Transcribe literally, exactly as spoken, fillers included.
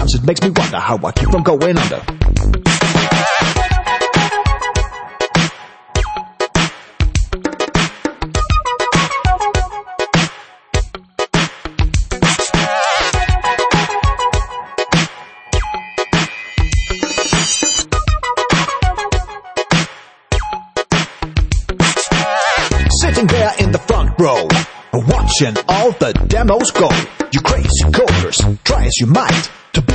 Sometimes it makes me wonder how I keep from going under. Sitting there in the front row, watching all the demos go. You crazy coders, try as you might to